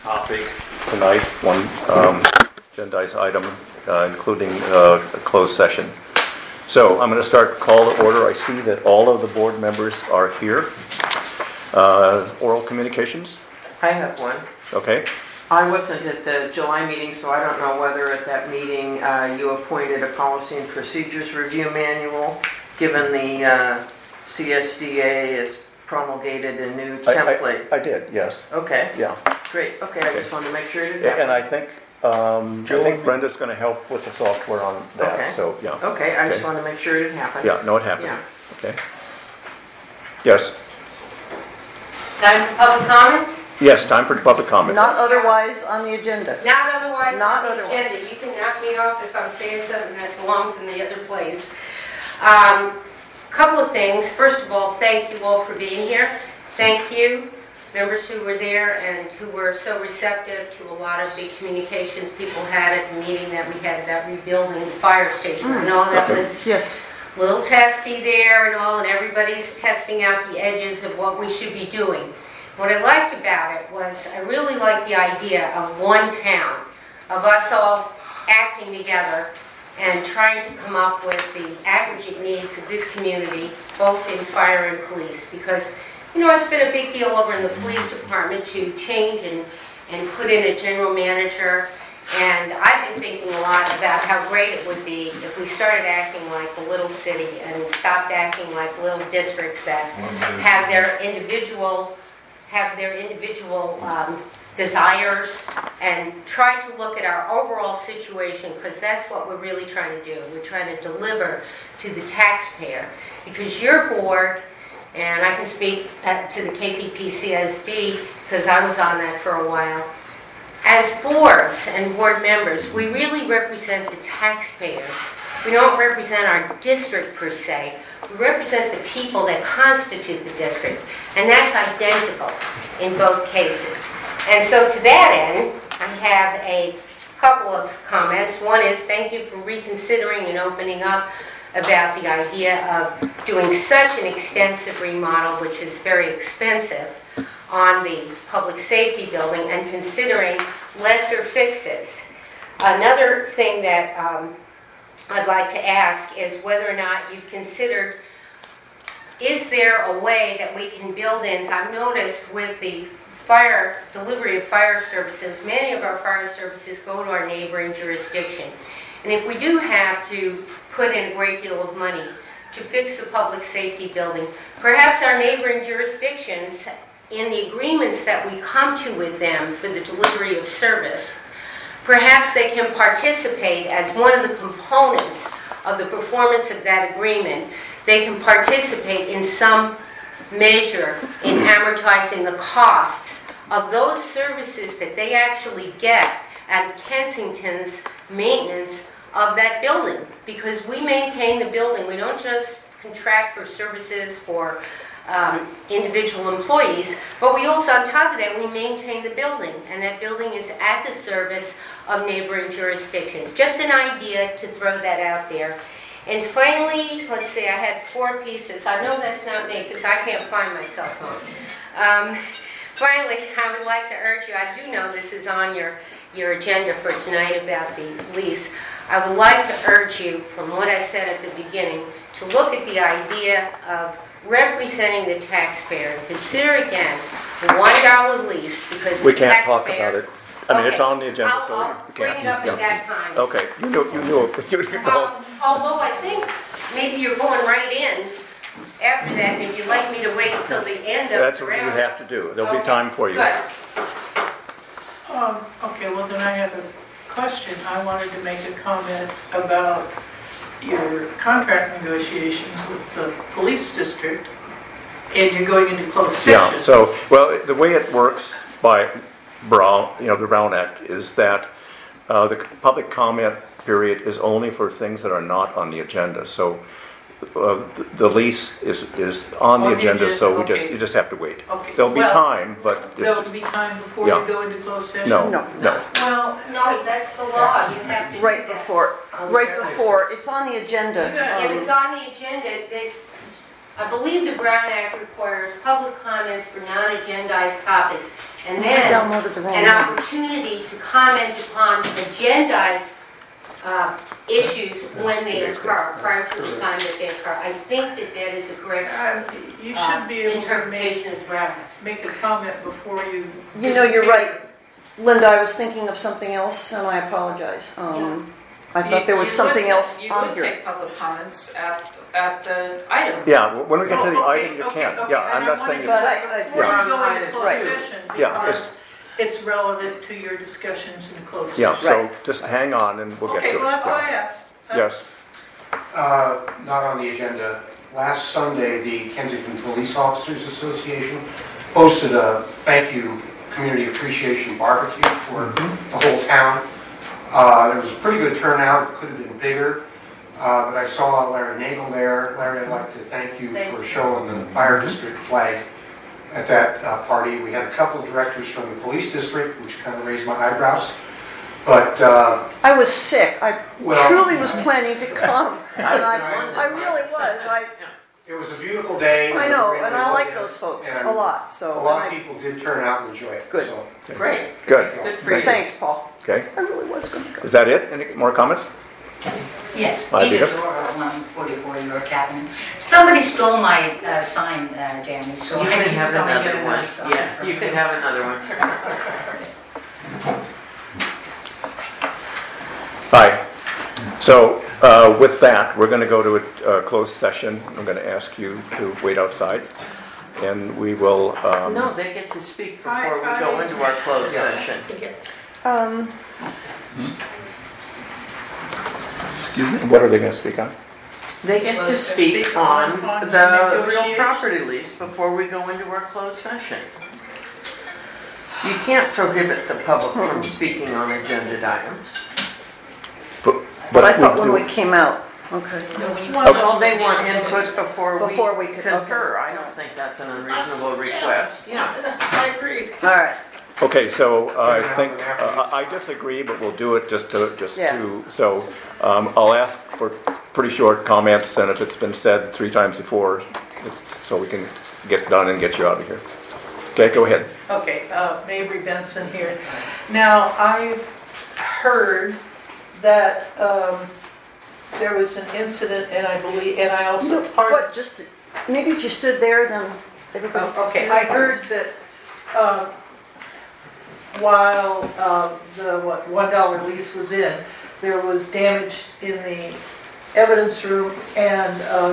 topic tonight, one agendized item, including a closed session. So I'm going to start call to order. I see that all of the board members are here. Oral communications? I have one. Okay. I wasn't at the July meeting, so I don't know whether at that meeting you appointed a policy and procedures review manual, given the CSDA has promulgated a new template. I did, yes. Okay. Yeah. Great. Okay, I just wanted to make sure it happened. And I think Brenda's going to help with the software on that. Okay. So yeah. Okay, I just wanted to make sure it happened. Yeah. No, it happened. Yeah. Okay. Yes. Time for public comments? Yes. Time for public comments. Not otherwise on the agenda. Not otherwise Not on the otherwise. agenda. You can knock me off if I'm saying something that belongs in the other place. Couple of things. First of all, thank you all for being here. Thank you, members who were there and who were so receptive to a lot of the communications people had at the meeting that we had about rebuilding the fire station. I know that was Yes. a little testy there and all, and everybody's testing out the edges of what we should be doing. What I liked about it was I really liked the idea of one town, of us all acting together and trying to come up with the aggregate needs of this community, both in fire and police. Because, you know, it's been a big deal over in the police department to change and put in a general manager. And I've been thinking a lot about how great it would be if we started acting like a little city and stopped acting like little districts that have their individual desires, and try to look at our overall situation, because that's what we're really trying to do. We're trying to deliver to the taxpayer, because your board, and I can speak to the KPP-CSD because I was on that for a while, as boards and board members, we really represent the taxpayers. We don't represent our district per se. We represent the people that constitute the district, and that's identical in both cases. And so to that end, I have a couple of comments. One is thank you for reconsidering and opening up about the idea of doing such an extensive remodel, which is very expensive, on the public safety building, and considering lesser fixes. Another thing that I'd like to ask is whether or not you've considered, is there a way that we can build in, I've noticed with the delivery of fire services, many of our fire services go to our neighboring jurisdiction. And if we do have to put in a great deal of money to fix the public safety building, perhaps our neighboring jurisdictions, in the agreements that we come to with them for the delivery of service, perhaps they can participate as one of the components of the performance of that agreement. They can participate in some measure in amortizing the costs of those services that they actually get at Kensington's maintenance of that building. Because we maintain the building. We don't just contract for services for individual employees, but we also, on top of that, we maintain the building, and that building is at the service of neighboring jurisdictions. Just an idea to throw that out there. And finally, let's see, I had 4 pieces. I know that's not me because I can't find my cell phone. Finally, I would like to urge you, I do know this is on your agenda for tonight about the lease. I would like to urge you, from what I said at the beginning, to look at the idea of representing the taxpayer. Consider again the $1 lease, because We the can't taxpayer, talk about it. I mean, it's on the agenda, I'll so we bring can't. it up at that time. Okay. You know. Although I think maybe you're going right in after that, and if you'd like me to wait until the end of That's the what you round. have to do. There'll be Okay, time for you. Good. Okay, well then I have a question. I wanted to make a comment about your contract negotiations with the police district, and you're going into closed session. Yeah. So, well, the way it works by Brown, the Brown Act, is that the public comment period is only for things that are not on the agenda. So the lease is on the agenda, so okay. you just have to wait. Okay. There'll be Well, time, but it's There'll just, be time before Yeah. you go into closed session? no. Well, no, that's the law. You have to do Right that. before, it's on the agenda. If it's on the agenda, I believe the Brown Act requires public comments for non-agendized topics, and then downloaded the wrong an one. opportunity to comment upon agendized issues when they occur, prior to the time that they occur. I think that that is a correct You should be able to interpretation of the Brown Act. make a comment before you. You know, you're right. Linda, I was thinking of something else, and I apologize. I thought there was something else You on would here. take public comments at the item. Yeah, when we get to the Oh, okay, item, you okay, can. okay. Yeah, I'm And not I saying you wanted But can't. I- Before Yeah. you go into Right. closed session, Yeah, because it's relevant to your discussions in closed session. Yeah, so Right. just hang on and we'll get to it. Okay, well, that's Yeah. why I asked. Yes. Not on the agenda. Last Sunday, the Kensington Police Officers Association hosted a thank you community appreciation barbecue for the whole town. There was a pretty good turnout. It could have been bigger, but I saw Larry Nagel there. Larry, I'd like to thank you for showing the fire district flag at that party. We had a couple of directors from the police district, which kind of raised my eyebrows. But I was sick. I Well- truly was planning to come, and I really was. it was a beautiful day. I know, and I like And those folks and a lot. So A lot of people did turn out and enjoy it. Good. So, Great. Good. Good for but you. thanks, Paul. Okay. I really was going to go. Is that it? Any more comments? Yes, Hi, Peter Peter. Dora, 144 York Avenue. Somebody stole my sign, Danny, so You I need can to have come and get another another one. sign. Yeah, from you can have another one. Hi. So with that, we're going to go to a closed session. I'm going to ask you to wait outside, and we will. No, they get to speak before we go into our closed session. What are they going to speak on? They get to speak on the real property lease before we go into our closed session. You can't prohibit the public from speaking on agenda items. But I thought when do- we came out, okay. Well, they want input before Before we we could- confer. I don't think that's an unreasonable request. Yeah. I agree. All right. Okay, so I think, I disagree, but we'll do it Yeah. so I'll ask for pretty short comments, and if it's been said 3 times before, so we can get done and get you out of here. Okay, go ahead. Okay, Mabry Benson here. Now, I've heard that there was an incident, and I believe, and I also What, just, maybe if you stood there, then everybody. Okay, I heard that while the $1 lease was in, there was damage in the evidence room, and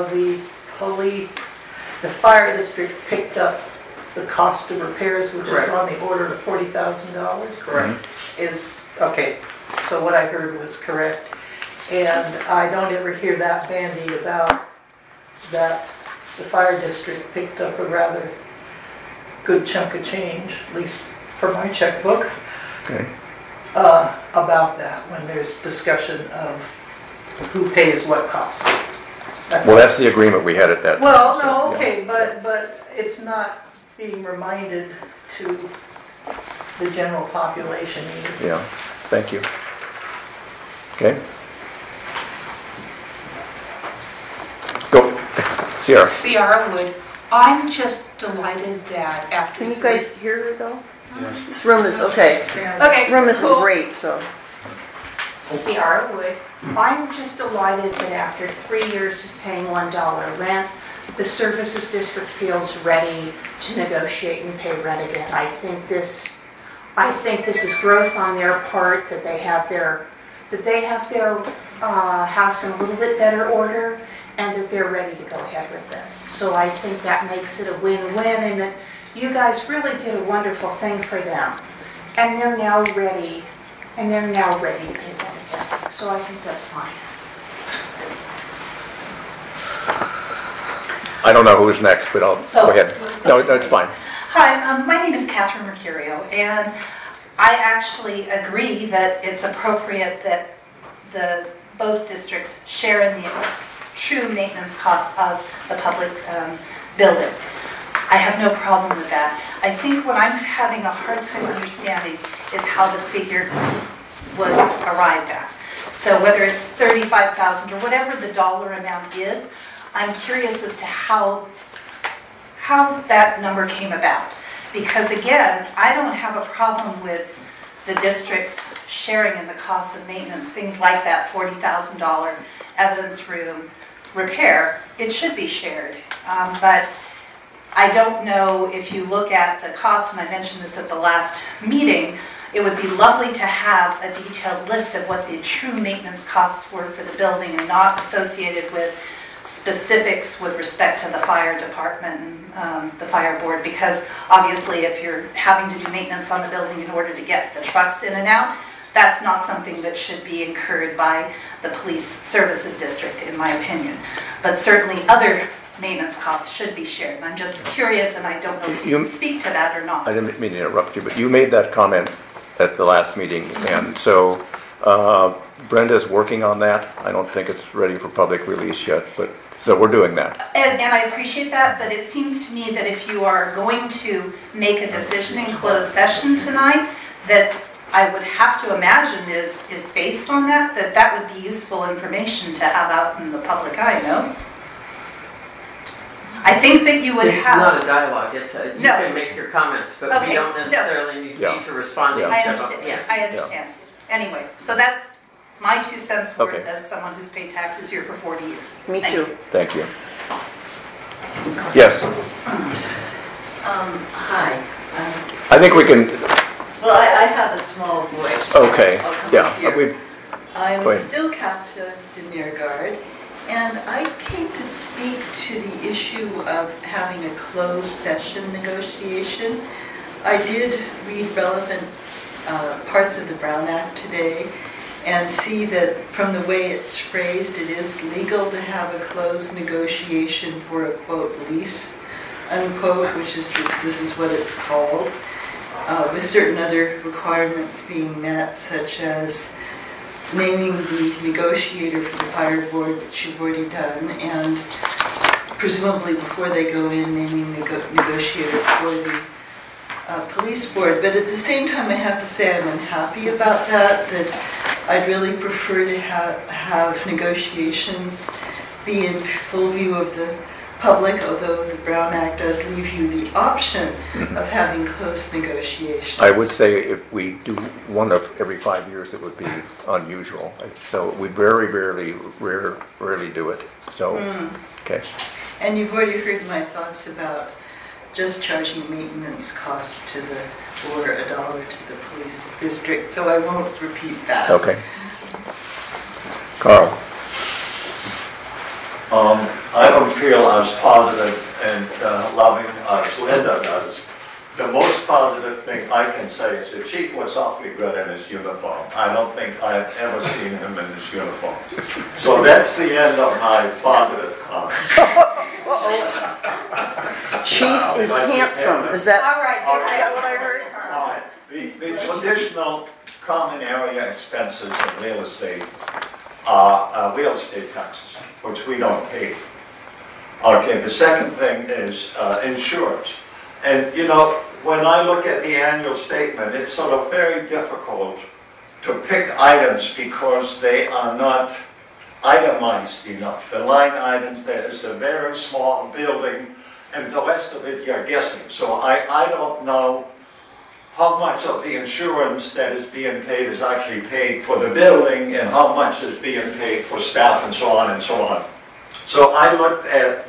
the fire district picked up the cost of repairs, which is Correct. on the order of $40,000. Correct. Okay, so what I heard was correct. And I don't ever hear that bandied about that the fire district picked up a rather good chunk of change, at least for my checkbook, Okay. about that when there's discussion of who pays what costs. Well, that's the agreement we had at that time. Well, so, no, yeah. okay, but it's not being reminded to the general population either. Yeah, thank you. Okay. Go, Sierra. Sierra Wood. I'm just delighted that after. Can you guys hear her though? This room is, okay. Okay, This room isn't cool. great, so. Sierra Wood. I'm just delighted that after 3 years of paying $1 rent, the Services District feels ready to negotiate and pay rent again. I think this is growth on their part, that they have their house in a little bit better order, and that they're ready to go ahead with this. So I think that makes it a win-win, and that you guys really did a wonderful thing for them. And they're now ready to pay rent again. So I think that's fine. I don't know who's next, but I'll, go ahead. No, it's fine. Hi, my name is Catherine Mercurio, and I actually agree that it's appropriate that both districts share in the true maintenance costs of the public building. I have no problem with that. I think what I'm having a hard time understanding is how the figure was arrived at. So whether it's $35,000 or whatever the dollar amount is, I'm curious as to how that number came about. Because again, I don't have a problem with the districts sharing in the cost of maintenance, things like that $40,000 evidence room repair. It should be shared. But I don't know if you look at the costs, and I mentioned this at the last meeting, it would be lovely to have a detailed list of what the true maintenance costs were for the building and not associated with specifics with respect to the fire department and the fire board, because obviously if you're having to do maintenance on the building in order to get the trucks in and out, that's not something that should be incurred by the police services district, in my opinion. But certainly other maintenance costs should be shared. And I'm just curious, and I don't know if you can speak to that or not. I didn't mean to interrupt you, but you made that comment at the last meeting, and so Brenda's working on that. I don't think it's ready for public release yet, but so we're doing that. And I appreciate that, but it seems to me that if you are going to make a decision in closed session tonight, that I would have to imagine is based on that would be useful information to have out in the public eye, no? I think that you would It's have... not a dialogue, you No. can make your comments, but Okay, we don't no. necessarily need to respond to I each of them. understand, I understand. Anyway, so that's my 2 cents worth Okay. as someone who's paid taxes here for 40 years. Me Thank too. you. Thank you. Yes, Hi. I think we can, Well, I have a small voice. okay, I'll come yeah. up here. Go I'm ahead. still Captain Demirgard, and I came to speak to the issue of having a closed session negotiation. I did read relevant parts of the Brown Act today and see that from the way it's phrased, it is legal to have a closed negotiation for a, quote, lease, unquote, which is, this is what it's called, with certain other requirements being met, such as naming the negotiator for the fire board, which you've already done, and presumably before they go in, naming the negotiator for the police board. But at the same time, I have to say I'm unhappy about that I'd really prefer to have negotiations be in full view of the public, although the Brown Act does leave you the option of having close negotiations. I would say if we do one of every 5 years, it would be unusual. So we very rarely do it. So, okay. And you've already heard my thoughts about just charging maintenance costs or $1 to the police district, so I won't repeat that. Okay. Carl. I don't feel as positive and loving as Linda does. The most positive thing I can say is the chief was awfully good in his uniform. I don't think I've ever seen him in his uniform. So that's the end of my positive comments. Chief is handsome. Is that All right, All right. what I heard? All right. The traditional common area expenses in real estate are real estate taxes, which we don't pay. Okay, the second thing is insurance. And you know, when I look at the annual statement, it's sort of very difficult to pick items because they are not itemized enough. The line items, there is a very small building, and the rest of it you're guessing. So I don't know how much of the insurance that is being paid is actually paid for the building and how much is being paid for staff and so on and so on. So I looked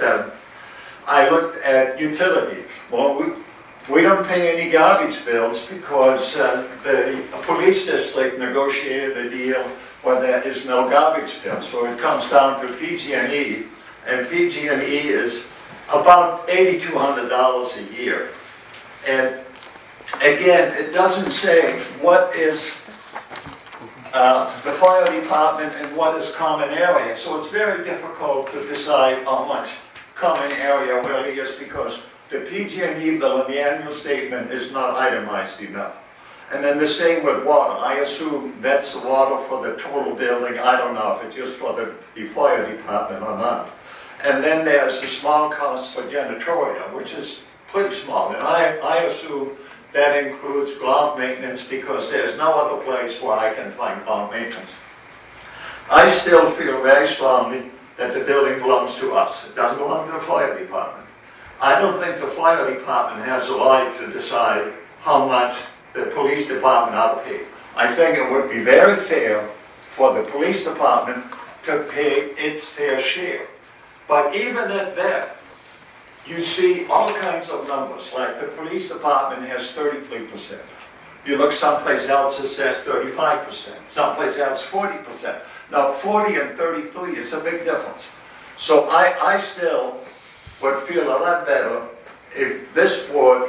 at utilities. Well, we don't pay any garbage bills because the police district negotiated a deal where there is no garbage bill. So it comes down to PG&E, and PG&E is about $8,200 a year. And again, it doesn't say what is the fire department and what is common area. So it's very difficult to decide how much common area really is because the PG&E bill in the annual statement is not itemized enough. And then the same with water. I assume that's the water for the total building. I don't know if it's just for the fire department or not. And then there's the small cost for janitorial, which is pretty small. And I assume that includes ground maintenance because there's no other place where I can find ground maintenance. I still feel very strongly that the building belongs to us. It doesn't belong to the fire department. I don't think the fire department has the right to decide how much the police department ought to pay. I think it would be very fair for the police department to pay its fair share. But even at that, you see all kinds of numbers, like the police department has 33%. You look someplace else, it says 35%. Someplace else, 40%. Now, 40 and 33 is a big difference. So I still would feel a lot better if this board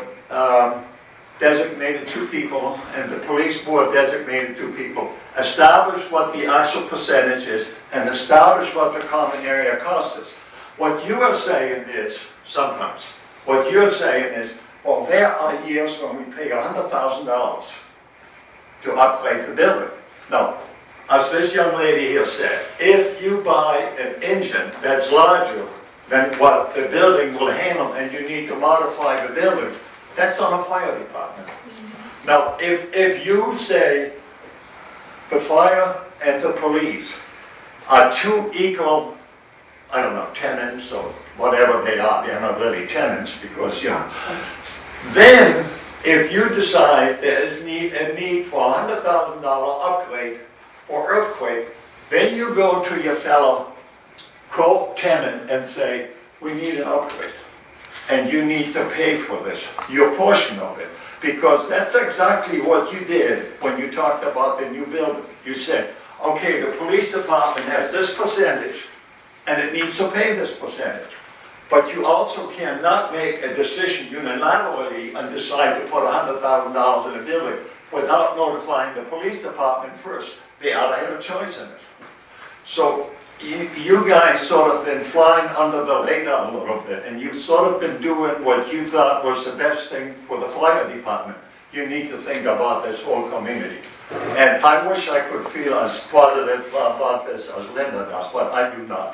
designated 2 people and the police board designated 2 people, establish what the actual percentage is, and establish what the common area cost is. What you are saying is, sometimes, what you're saying is, well, there are years when we pay $100,000 to upgrade the building. No, as this young lady here said, if you buy an engine that's larger than what the building will handle and you need to modify the building, that's on a fire department. Now, if you say the fire and the police are 2 equal, I don't know, tenants or whatever they are, they're not really tenants because, you know, then if you decide there is a need for a $100,000 upgrade or earthquake, then you go to your fellow co-tenant and say, we need an upgrade. And you need to pay for this, your portion of it. Because that's exactly what you did when you talked about the new building. You said, okay, the police department has this percentage, and it needs to pay this percentage. But you also cannot make a decision unilaterally and decide to put $100,000 in a building without notifying the police department first. They ought to have a choice in it. So you guys sort of been flying under the radar a little bit, and you've sort of been doing what you thought was the best thing for the fire department. You need to think about this whole community. And I wish I could feel as positive about this as Linda does, but I do not.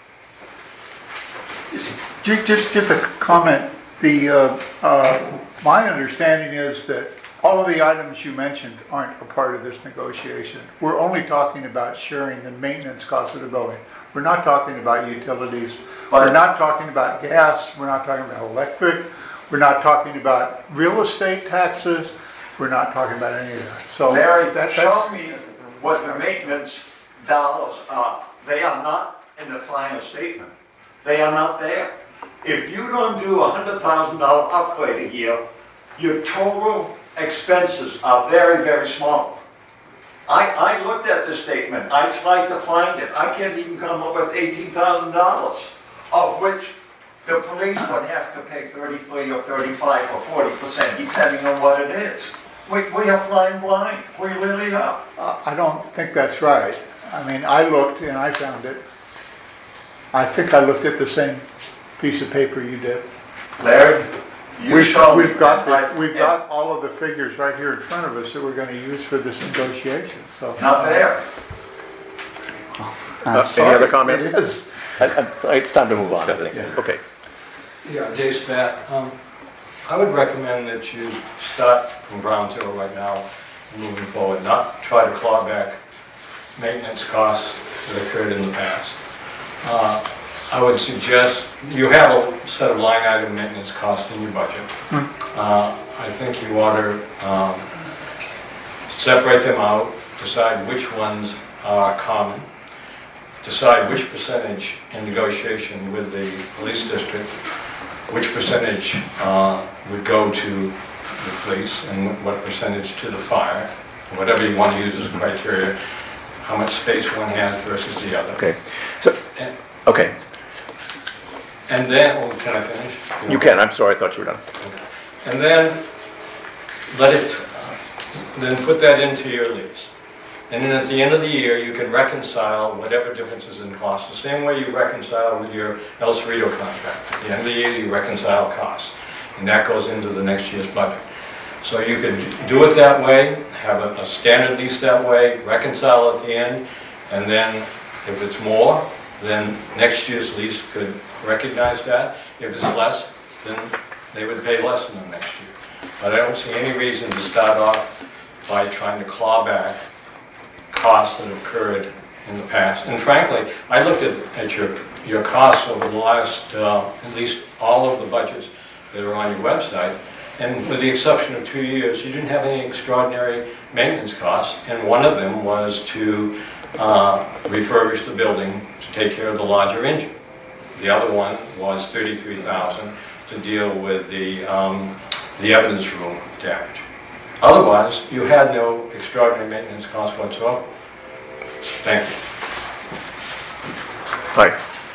Just a comment. My understanding is that all of the items you mentioned aren't a part of this negotiation. We're only talking about sharing the maintenance cost of the building. We're not talking about utilities. We're not talking about gas. We're not talking about electric. We're not talking about real estate taxes. We're not talking about any of that. So Larry, show me what the maintenance dollars are. They are not in the final statement. They are not there. If you don't do a $100,000 upgrade a year, your total expenses are very, very small. I looked at the statement. I tried to find it. I can't even come up with $18,000, of which the police would have to pay 33 or 35 or 40%, depending on what it is. We are flying blind. We really are. I don't think that's right. I mean, I looked and I found it. I think I looked at the same piece of paper you did. Larry, we've got all of the figures right here in front of us that we're going to use for this negotiation. So not there. Any other comments? It's time to move on, I think. Yeah. Okay. Yeah, Dave Spat. I would recommend that you start from ground zero right now, moving forward, not try to claw back maintenance costs that occurred in the past. I would suggest you have a set of line item maintenance costs in your budget. I think you ought to separate them out, decide which ones are common, decide which percentage in negotiation with the police district, which percentage would go to the police and what percentage to the fire, whatever you want to use as a criteria, how much space one has versus the other. Okay. So, okay. And then, can I finish? You can. I'm sorry. I thought you were done. And then then put that into your lease. And then at the end of the year, you can reconcile whatever differences in cost, the same way you reconcile with your El Cerrito contract. At the end of the year, you reconcile costs. And that goes into the next year's budget. So you could do it that way, have a standard lease that way, reconcile at the end, and then if it's more, then next year's lease could recognize that. If it's less, then they would pay less in the next year. But I don't see any reason to start off by trying to claw back costs that occurred in the past. And frankly, I looked at your costs over the last, at least all of the budgets that are on your website, and with the exception of 2 years, you didn't have any extraordinary maintenance costs, and one of them was to refurbish the building to take care of the larger engine. The other one was $33,000 to deal with the evidence room damage. Otherwise, you had no extraordinary maintenance costs whatsoever. Thank you. Hi.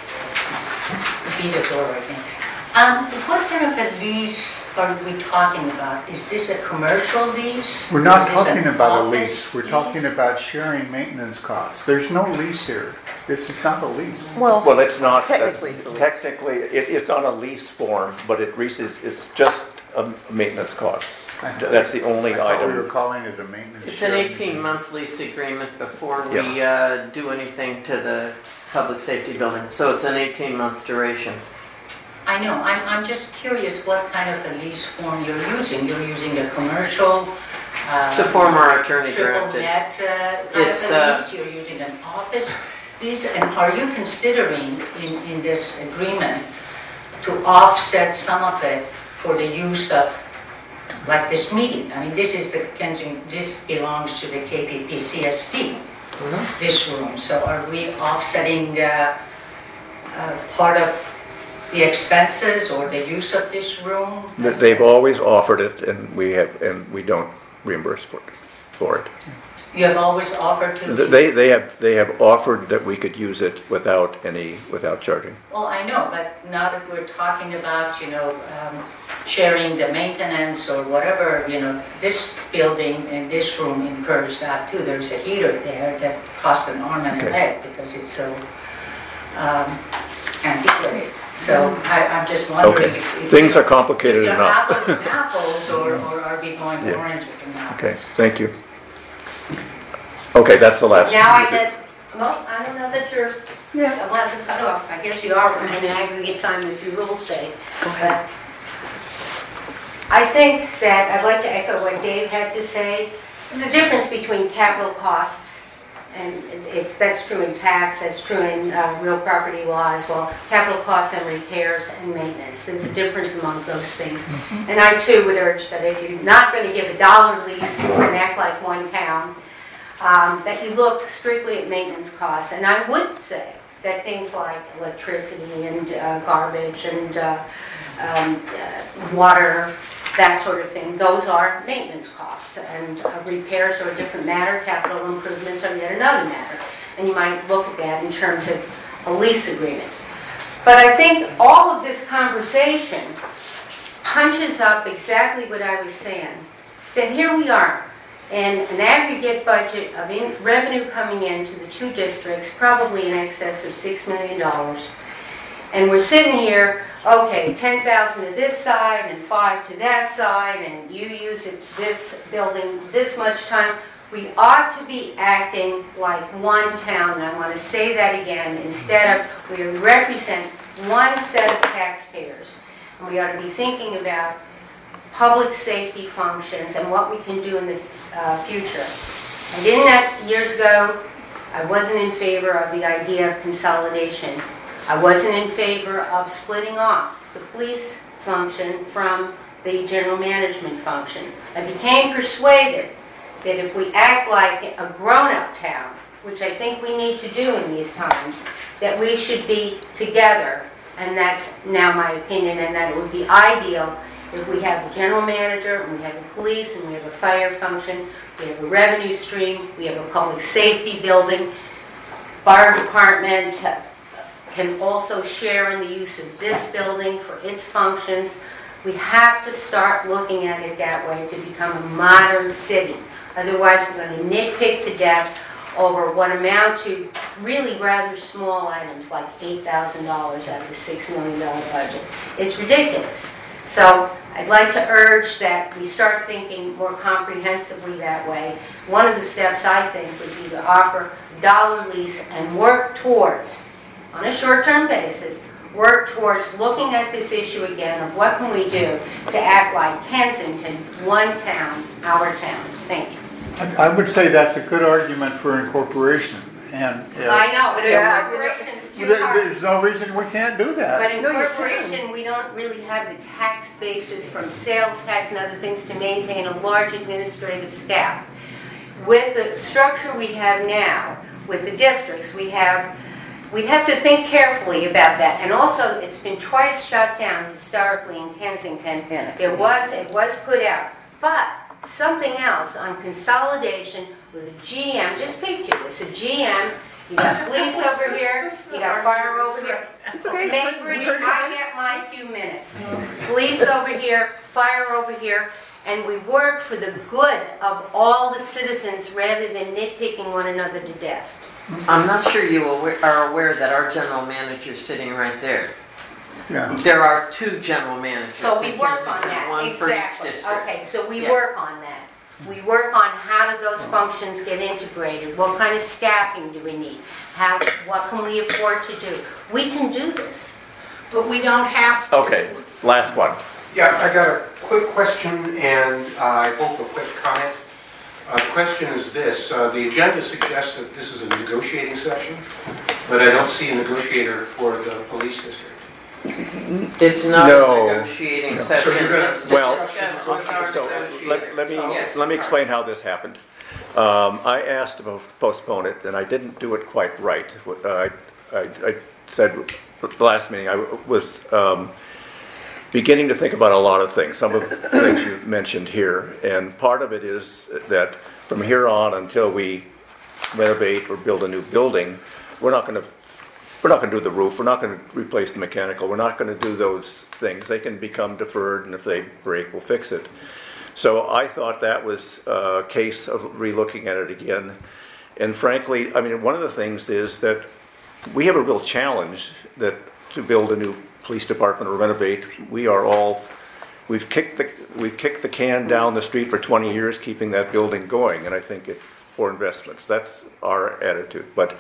Vita Dora again. What kind of a lease are we talking about? Is this a commercial lease? We're not Is this talking an about a office lease. We're talking about sharing maintenance costs. There's no lease here. This is not a lease. Well, Well, it's not, Technically, it's a lease. technically, it's on a lease form, but it's just a maintenance costs. That's the only I thought we were item. calling it a maintenance. It's an sharing. 18-month lease agreement before we Yeah. do anything to the public safety building. So it's an 18-month duration. I know. I'm just curious what kind of a lease form you're using. You're using a commercial, It's a former attorney triple drafted. net kind It's, of a lease. You're using an office lease. And are you considering in this agreement to offset some of it for the use of, like this meeting? I mean, this belongs to the KPP CSD, this room. So are we offsetting part of the expenses or the use of this room? They've always offered it, and we don't reimburse for it. You have always offered to? They have offered that we could use it without charging. Well, I know, but now that we're talking about, sharing the maintenance or whatever, this building and this room incurs that too. There's a heater there that costs an arm and a leg because it's so antiquated. So I'm just wondering if Things are complicated if enough. apples and apples, or are we going oranges and apples? Okay, thank you. Okay, that's the last. Now I don't know that you're allowed to cut off. I guess you are in aggregate time if you will say. But I think that I'd like to echo what Dave had to say. There's a difference between capital costs, and that's true in tax, that's true in real property law as well. Capital costs and repairs and maintenance. There's a difference among those things. And I too would urge that if you're not going to give a dollar lease and act like one town, that you look strictly at maintenance costs. And I would say that things like electricity and garbage and water, that sort of thing, those are maintenance costs. And repairs are a different matter, capital improvements are yet another matter. And you might look at that in terms of a lease agreement. But I think all of this conversation punches up exactly what I was saying. That here we are, and an aggregate budget of revenue coming into the two districts, probably in excess of $6 million. And we're sitting here, okay, 10,000 to this side and 5 to that side, and you use this building this much time. We ought to be acting like one town, and I want to say that again, instead of we represent one set of taxpayers. And we ought to be thinking about public safety functions and what we can do in the future. I didn't, years ago, I wasn't in favor of the idea of consolidation. I wasn't in favor of splitting off the police function from the general management function. I became persuaded that if we act like a grown-up town, which I think we need to do in these times, that we should be together, and that's now my opinion, and that it would be ideal if we have a general manager, and we have a police, and we have a fire function, we have a revenue stream, we have a public safety building, fire department can also share in the use of this building for its functions. We have to start looking at it that way to become a modern city. Otherwise, we're going to nitpick to death over what amount to really rather small items like $8,000 out of a $6 million budget. It's ridiculous. So I'd like to urge that we start thinking more comprehensively that way. One of the steps, I think, would be to offer a dollar lease and work towards, on a short-term basis, work towards looking at this issue again of what can we do to act like Kensington, one town, our town. Thank you. I would say that's a good argument for incorporation. And I know, but in Yeah. corporations too hard. there's no reason we can't do that. But in No, you corporation, we don't really have the tax basis from sales tax and other things to maintain a large administrative staff. With the structure we have now, with the districts, we'd have to think carefully about that. And also, it's been twice shut down historically in Kensington. It was put out. But something else on consolidation with a GM, just picture this, a GM, you got police over here, you got fire over here. Maybe I get my few minutes. Police over here, fire over here, and we work for the good of all the citizens rather than nitpicking one another to death. I'm not sure you are aware that our general manager's sitting right there. Yeah. There are 2 general managers So we in work on Kensington, that, one for each exactly. district. Okay, so we Yeah. work on that. We work on how do those functions get integrated? What kind of staffing do we need? What can we afford to do? We can do this. But we don't have to. Okay, last one. Yeah, I got a quick question and I hope a quick comment. The question is this, the agenda suggests that this is a negotiating session, but I don't see a negotiator for the police district. It's not No. a negotiating No. session. So you're gonna- It's Well, discussed with our so negotiators. Yes. let me explain how this happened. I asked to postpone it, and I didn't do it quite right. I said at the last meeting I was beginning to think about a lot of things, some of the things you mentioned here, and part of it is that from here on until we renovate or build a new building, we're not going to do the roof, we're not going to replace the mechanical, we're not going to do those things. They can become deferred, and if they break, we'll fix it. So I thought that was a case of relooking at it again. And frankly, I mean, one of the things is that we have a real challenge that to build a new police department or renovate. We've kicked the can down the street for 20 years, keeping that building going, and I think it's for investments. That's our attitude. But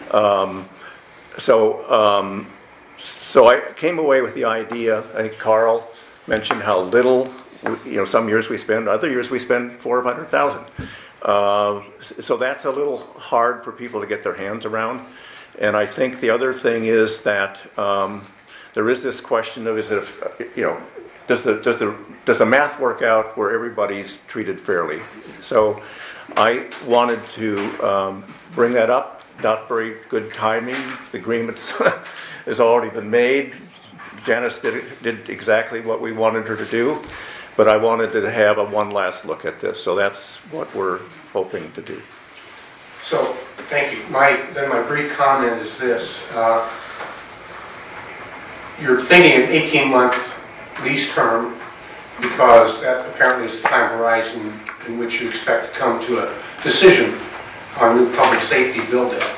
so I came away with the idea. I think Carl mentioned how little. Some years we spend, other years we spend $400,000. So that's a little hard for people to get their hands around. And I think the other thing is that there is this question of does the math work out where everybody's treated fairly? So I wanted to bring that up. Not very good timing. The agreement has already been made. Janice did exactly what we wanted her to do. But I wanted to have one last look at this, so that's what we're hoping to do. So, thank you. Then my brief comment is this. You're thinking an 18-month lease term because that apparently is the time horizon in which you expect to come to a decision on new public safety build-out.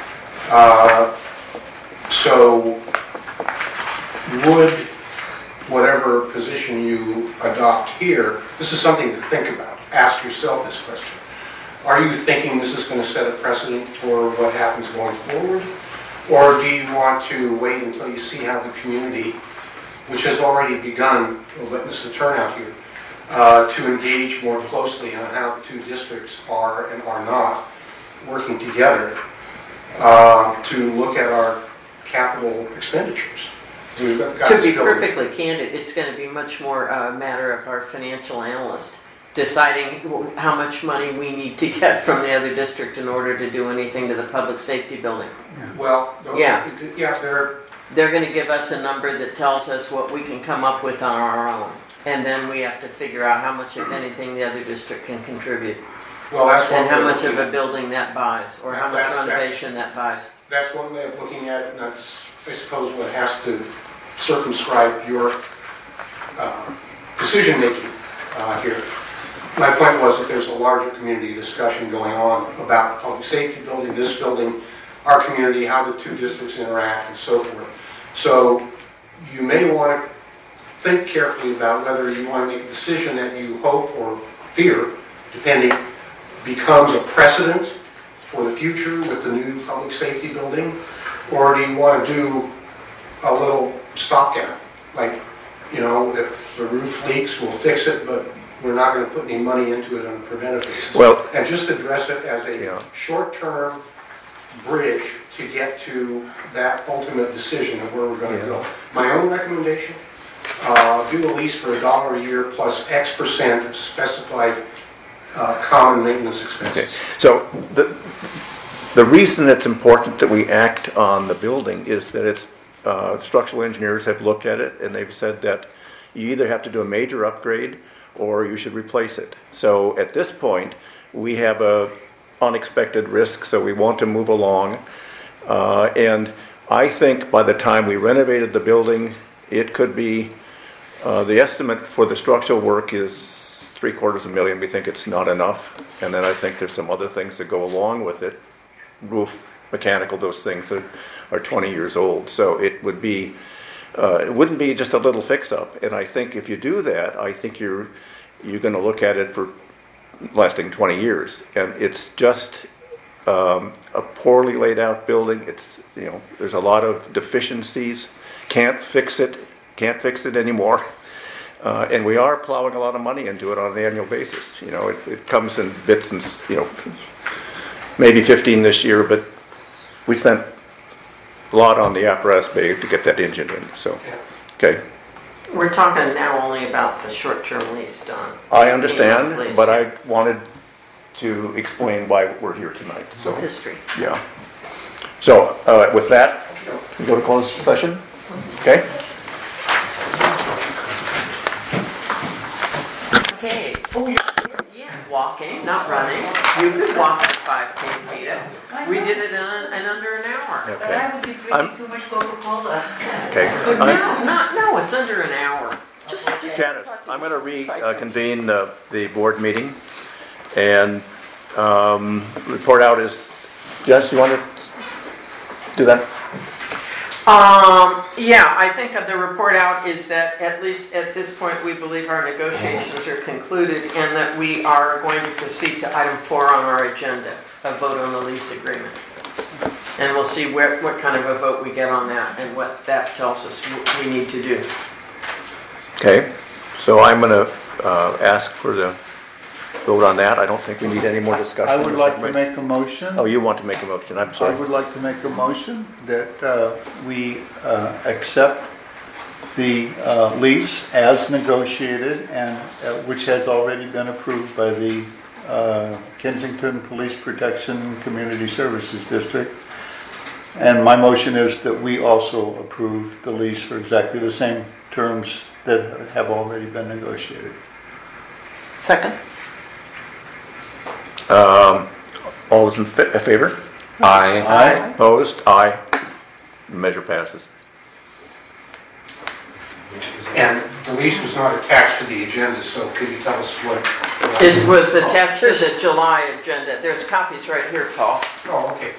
So, would whatever position you adopt here, this is something to think about. Ask yourself this question. Are you thinking this is going to set a precedent for what happens going forward? Or do you want to wait until you see how the community, which has already begun to witness the turnout here, to engage more closely on how the 2 districts are and are not working together to look at our capital expenditures? To be perfectly candid, it's going to be much more a matter of our financial analyst deciding how much money we need to get from the other district in order to do anything to the public safety building. Well, they're going to give us a number that tells us what we can come up with on our own, and then we have to figure out how much, if anything, the other district can contribute. Well, that's one and how way much of a building that buys, or how much renovation that buys. That's one way of looking at it, and that's, I suppose, what has to circumscribe your decision-making here. My point was that there's a larger community discussion going on about public safety building, this building, our community, how the 2 districts interact, and so forth. So you may want to think carefully about whether you want to make a decision that you hope or fear, depending, becomes a precedent for the future with the new public safety building, or do you want to do a little stopgap, like, if the roof leaks, we'll fix it, but we're not going to put any money into it on a preventive basis. Well, and just address it as a short-term bridge to get to that ultimate decision of where we're going to go. My own recommendation, do a lease for $1 a year plus X% of specified common maintenance expenses. Okay. So the reason it's important that we act on the building is that it's structural engineers have looked at it and they've said that you either have to do a major upgrade or you should replace it. So at this point, we have a unexpected risk, so we want to move along. And I think by the time we renovated the building, it could be, the estimate for the structural work is $750,000. We think it's not enough. And then I think there's some other things that go along with it. Roof, mechanical, those things that are 20 years old. So it would be, it wouldn't be just a little fix-up. And I think if you do that, I think you're going to look at it for lasting 20 years. And it's just a poorly laid out building. It's, there's a lot of deficiencies. Can't fix it anymore. And we are plowing a lot of money into it on an annual basis. It comes in bits and, maybe 15 this year, but we spent a lot on the apparatus bay to get that engine in. So, okay. We're talking now only about the short-term lease, Don. I understand, but I wanted to explain why we're here tonight. So history. Yeah. So with that, we go to closed session. Okay. Okay. Oh, yeah, walking, not running. You could walk at 5K, Peter. We did it in under an hour. Okay. But I would be drinking too much Coca-Cola. Okay. No, it's under an hour. Janice, I'm going to reconvene the board meeting and report out is, Janice, you want to do that? Yeah, I think the report out is that at least at this point we believe our negotiations are concluded and that we are going to proceed to item 4 on our agenda, a vote on the lease agreement. And we'll see what kind of a vote we get on that and what that tells us we need to do. Okay, so I'm going to ask for the vote on that. I don't think we need any more discussion. I would like to make a motion. Oh, you want to make a motion? I'm sorry. I would like to make a motion that we accept the lease as negotiated and which has already been approved by the Kensington Police Protection Community Services District. And my motion is that we also approve the lease for exactly the same terms that have already been negotiated. Second. All those in favor? Aye. Aye. Opposed? Aye. The measure passes. And the lease was not attached to the agenda, so could you tell us what? It was attached to the July agenda. There's copies right here, Paul. Oh, okay.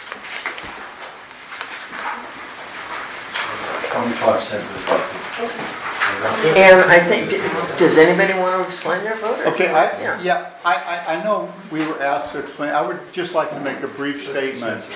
25 cents. And I think, does anybody want to explain their vote? Okay, I know we were asked to explain. I would just like to make a brief statement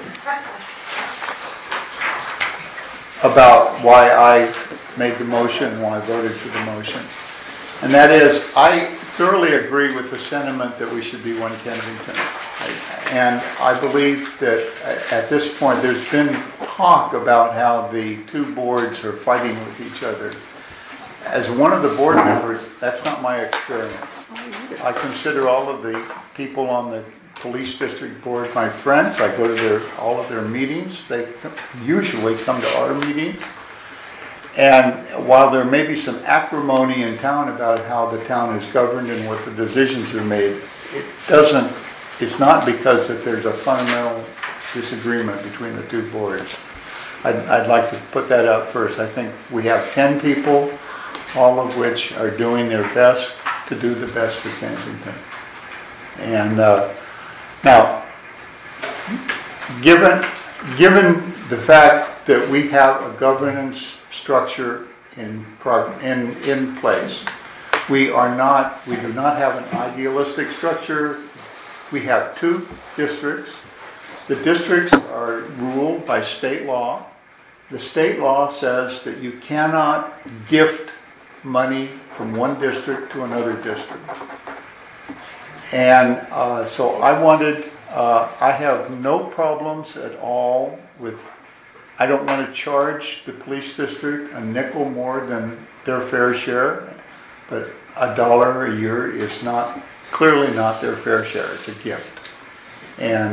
about why I made the motion, why I voted for the motion. And that is, I thoroughly agree with the sentiment that we should be one Kensington. And I believe that at this point there's been talk about how the two boards are fighting with each other. As one of the board members, that's not my experience. I consider all of the people on the police district board my friends. I go to all of their meetings. They usually come to our meetings. And while there may be some acrimony in town about how the town is governed and what the decisions are made, it's not because that there's a fundamental disagreement between the two boards. I'd like to put that out first. I think we have 10 people, all of which are doing their best to do the best for Kensington. And now, given the fact that we have a governance structure in place, we do not have an idealistic structure. We have 2 districts. The districts are ruled by state law. The state law says that you cannot gift money from one district to another district. And so I wanted I have no problems at all with, I don't want to charge the police district a nickel more than their fair share, but $1 a year is not, clearly not their fair share, it's a gift. And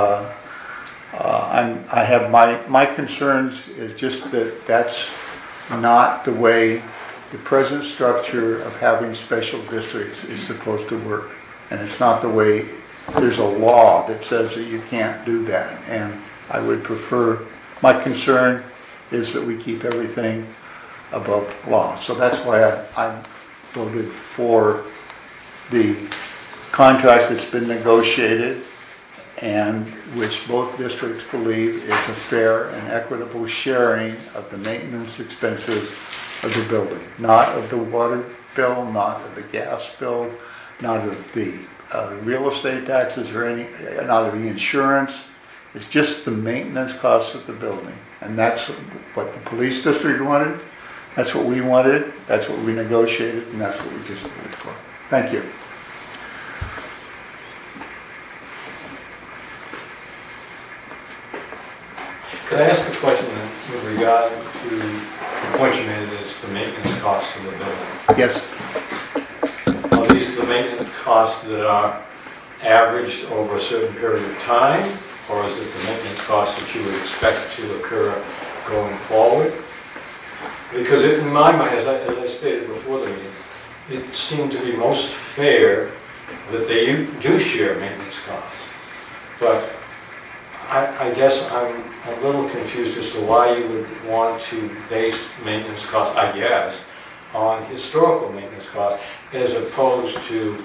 I have my concerns is just that that's not the way the present structure of having special districts is supposed to work. And it's not the way, there's a law that says that you can't do that. And I would prefer, my concern is that we keep everything above law. So that's why I voted for the contract that's been negotiated and which both districts believe is a fair and equitable sharing of the maintenance expenses of the building. Not of the water bill, not of the gas bill, not of the real estate taxes or not of the insurance. It's just the maintenance costs of the building. And that's what the police district wanted. That's what we wanted. That's what we negotiated. And that's what we just voted for. Thank you. Could I ask a question with regard to the point you made as the maintenance costs of the building? Yes. Are these the maintenance costs that are averaged over a certain period of time, or is it the maintenance costs that you would expect to occur going forward? Because in my mind, as I stated before the meeting, it seemed to be most fair that they do share maintenance costs. But I guess I'm a little confused as to why you would want to base maintenance costs, I guess, on historical maintenance costs as opposed to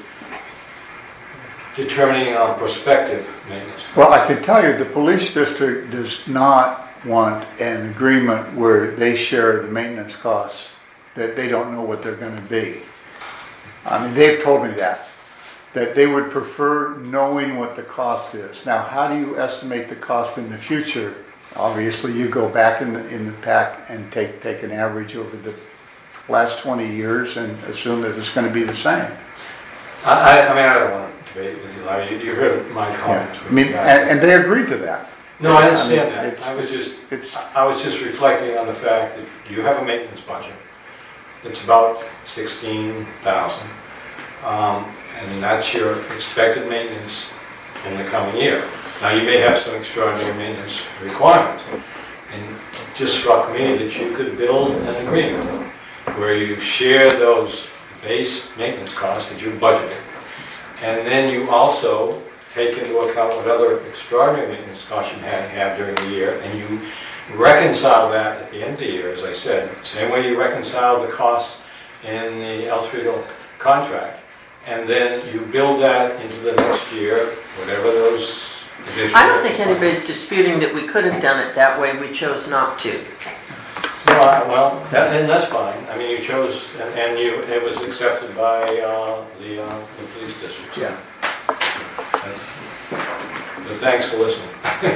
determining on prospective maintenance costs. Well, I can tell you the police district does not want an agreement where they share the maintenance costs that they don't know what they're going to be. I mean, they've told me that they would prefer knowing what the cost is. Now, how do you estimate the cost in the future? Obviously, you go back in the pack and take an average over the last 20 years and assume that it's going to be the same. I mean, I don't want to debate with you, Larry. You heard my comments. Yeah. I mean, and they agreed to that. No, I understand that. I was just reflecting on the fact that you have a maintenance budget. It's about $16,000. And that's your expected maintenance in the coming year. Now, you may have some extraordinary maintenance requirements. And it just struck me that you could build an agreement where you share those base maintenance costs that you budgeted. And then you also take into account what other extraordinary maintenance costs you have during the year, and you reconcile that at the end of the year, as I said, same way you reconcile the costs in the El Cerrito contract. And then you build that into the next year, whatever those additional... I don't think anybody's disputing that we could have done it that way. We chose not to. No, and that's fine. I mean, you chose, and it was accepted by the police district. Yeah. But thanks for listening.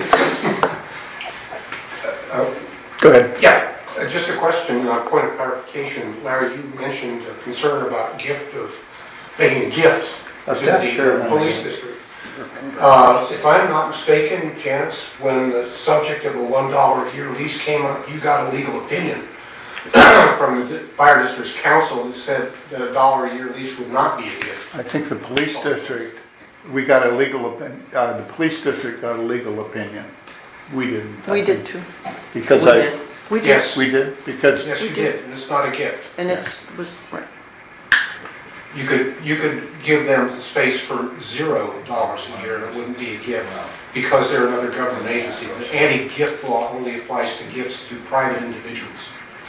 Go ahead. Yeah, just a question, a point of clarification. Larry, you mentioned a concern about making a gift to the police district. If I'm not mistaken, Janice, when the subject of a $1 a year lease came up, you got a legal opinion from the fire district's council that said that a $1 a year lease would not be a gift. I think the police district, we got a legal opinion. The police district got a legal opinion. We didn't. We did too. Because we did. Yes. We did? Because... Yes, you did, and it's not a gift. And it was, right. You could give them the space for $0 a year, and it wouldn't be a gift, because they're another government agency. The anti-gift law only applies to gifts to private individuals.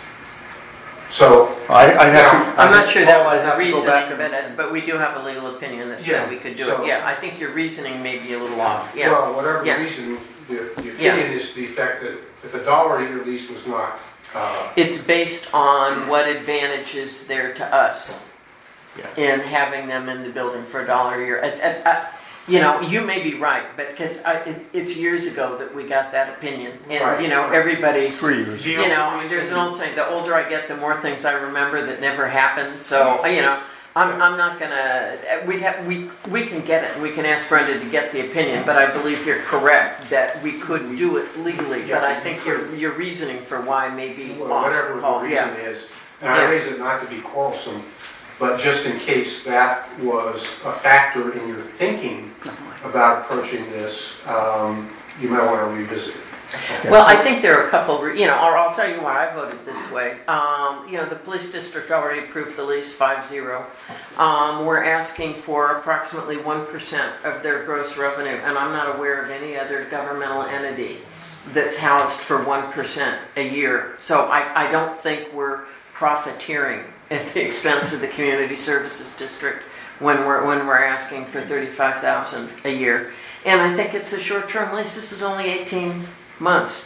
So I'm not sure that was the reasoning, but we do have a legal opinion that said we could do it. Yeah, I think your reasoning may be a little off. Yeah. Well, whatever the reason, the opinion is to the effect that if a $1 a year lease was not... it's based on what advantage is there to us. In having them in the building for $1 a year. You know, you may be right, but because it's years ago that we got that opinion. And, you know, everybody's, 3 years. you know, there's an old saying, the older I get, the more things I remember that never happened. So, you know, I'm not gonna, we can get it, we can ask Brenda to get the opinion, but I believe you're correct that we could do it legally, but I think your reasoning for why may be Well, off. whatever the Paul. reason Yeah. is, and I raise it not to be quarrelsome, but just in case that was a factor in your thinking about approaching this, you might want to revisit it. Well, I think there are a couple, or I'll tell you why I voted this way. The police district already approved the lease 5-0. We're asking for approximately 1% of their gross revenue, and I'm not aware of any other governmental entity that's housed for 1% a year. So I don't think we're profiteering at the expense of the community services district when we're asking for $35,000 a year. And I think it's a short-term lease. This is only 18 months.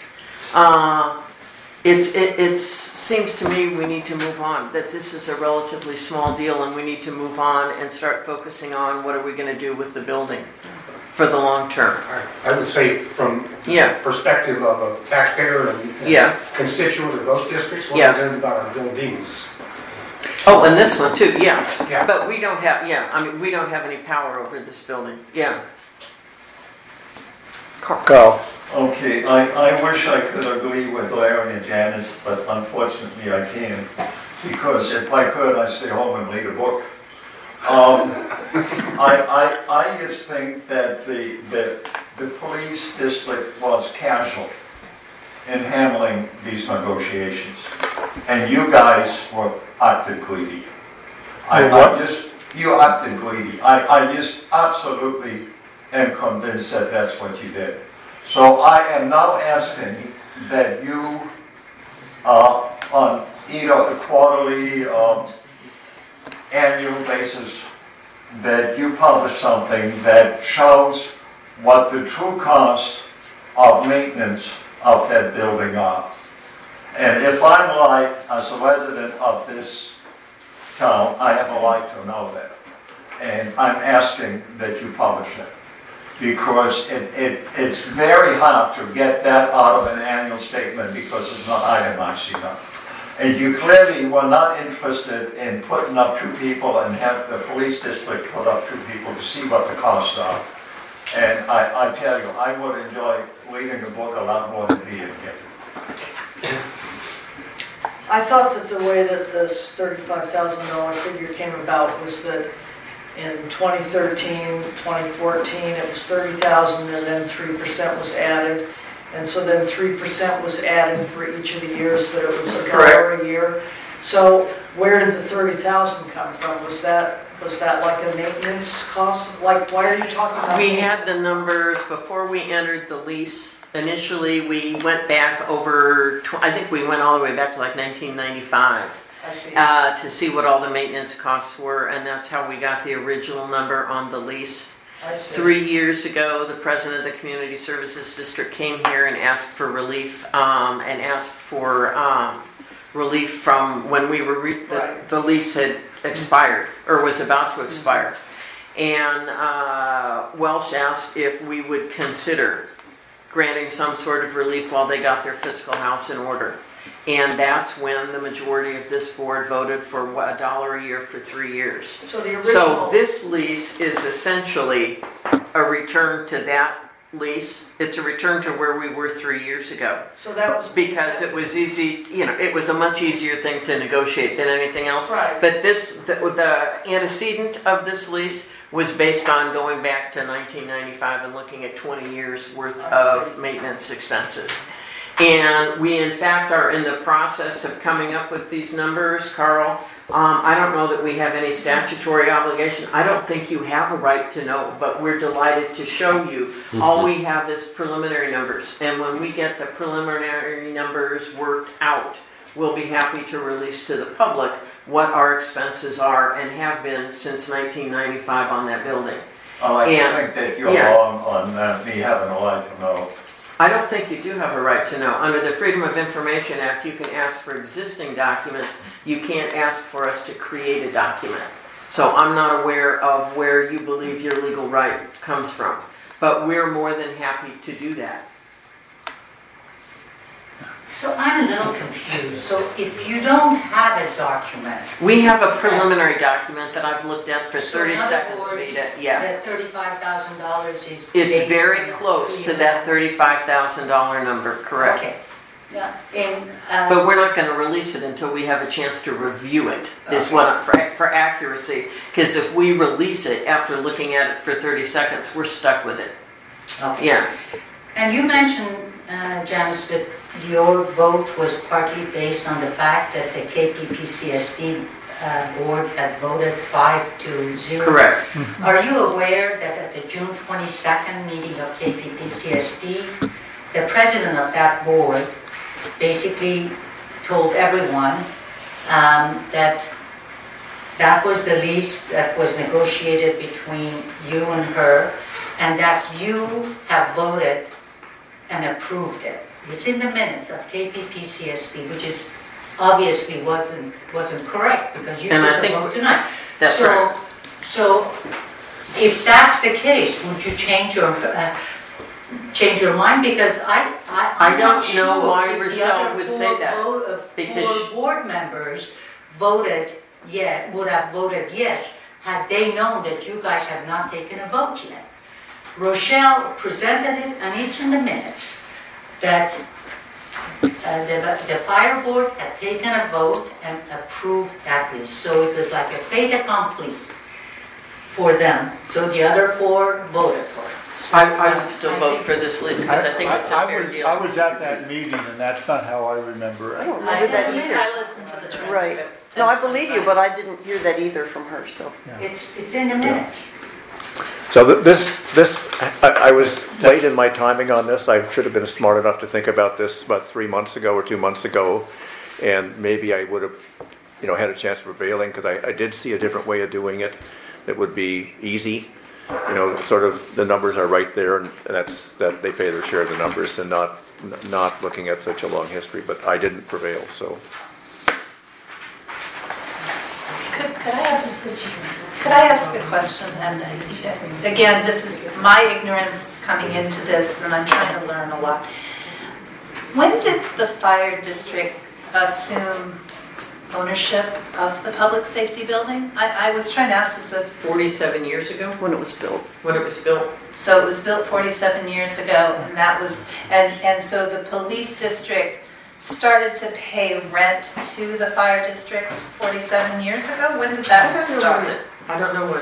It seems to me we need to move on, that this is a relatively small deal and we need to move on and start focusing on what are we going to do with the building for the long term. I would say from the perspective of a taxpayer and constituent of both districts, what we're doing about our buildings. Oh, and this one too, yeah. But we don't have, we don't have any power over this building. Yeah. Carl. Okay, I wish I could agree with Larry and Janice, but unfortunately I can't. Because if I could, I'd stay home and read a book. I just think that the police district was casual in handling these negotiations. And you guys were acted greedy. You acted greedy. I just absolutely am convinced that that's what you did. So I am now asking that you, on either a quarterly or annual basis, that you publish something that shows what the true cost of maintenance of that building are. And if I'm right, as a resident of this town, I have a right to know that. And I'm asking that you publish it. Because it's very hard to get that out of an annual statement because it's not itemized enough. And you clearly were not interested in putting up two people and have the police district put up two people to see what the costs are. And I tell you, I would enjoy reading a book a lot more than being here. I thought that the way that this $35,000 figure came about was that in 2013, 2014, it was 30,000, and then 3% was added. And so then 3% was added for each of the years that it was $1 a year. So where did the 30,000 come from? Was that like a maintenance cost? Like, why are you talking about? We had the numbers before we entered the lease. Initially, we went back over, I think we went all the way back to like 1995. To see what all the maintenance costs were, and that's how we got the original number on the lease. 3 years ago, the president of the Community Services District came here and asked for relief, relief from when we were the lease had expired or was about to expire, and Welsh asked if we would consider granting some sort of relief while they got their fiscal house in order. And that's when the majority of this board voted for $1 a year for 3 years. So the original. So this lease is essentially a return to that lease. It's a return to where we were 3 years ago. So that was because it was easy. It was a much easier thing to negotiate than anything else. Right. But the antecedent of this lease was based on going back to 1995 and looking at 20 years worth of maintenance expenses. And we, in fact, are in the process of coming up with these numbers, Carl. I don't know that we have any statutory obligation. I don't think you have a right to know, but we're delighted to show you. All we have is preliminary numbers. And when we get the preliminary numbers worked out, we'll be happy to release to the public what our expenses are and have been since 1995 on that building. I think that you're wrong on me having a right to know. I don't think you do have a right to know. Under the Freedom of Information Act, you can ask for existing documents. You can't ask for us to create a document. So I'm not aware of where you believe your legal right comes from. But we're more than happy to do that. So I'm a little confused. So if you don't have a document. We have a preliminary document that I've looked at for So 30 in other seconds, words, Vita, yeah. That $35,000 is. It's based very on close to the- that $35,000 number, correct? Okay. Yeah, and, But we're not going to release it until we have a chance to review it, is what, for accuracy. Because if we release it after looking at it for 30 seconds, we're stuck with it. Okay. Yeah. And you mentioned, Janice, that your vote was partly based on the fact that the KPPCSD board had voted 5-0. Correct. Are you aware that at the June 22nd meeting of KPPCSD, the president of that board basically told everyone that that was the lease that was negotiated between you and her, and that you have voted and approved it. It's in the minutes of KPPCSD, which is obviously wasn't correct because you And I took think the vote tonight. that's right. So if that's the case, would you change your mind? Because I'm I not don't know sure why if the Rochelle other would say that, because four board members would have voted yes had they known that you guys have not taken a vote yet. Rochelle presented it, and it's in the minutes, that the fire board had taken a vote and approved that lease. So it was like a fait accompli for them. So the other four voted for it. So I would still vote for this lease because I think it's a fair deal. I was at that meeting, and that's not how I remember I it. don't remember that either. I listened to the transcript. Right. No, I believe you, but I didn't hear that either from her, so. It's in the minutes. So I was late in my timing on this. I should have been smart enough to think about this about 3 months ago or 2 months ago, and maybe I would have, had a chance of prevailing because I did see a different way of doing it that would be easy. Sort of the numbers are right there, and that's that they pay their share of the numbers, and not looking at such a long history. But I didn't prevail, so. Could I ask a question? And again, this is my ignorance coming into this, and I'm trying to learn a lot. When did the fire district assume ownership of the public safety building? I was trying to ask this of 47 years ago? When it was built. When it was built. So it was built 47 years ago, and that was, and so the police district started to pay rent to the fire district 47 years ago? When did that start? I don't know when.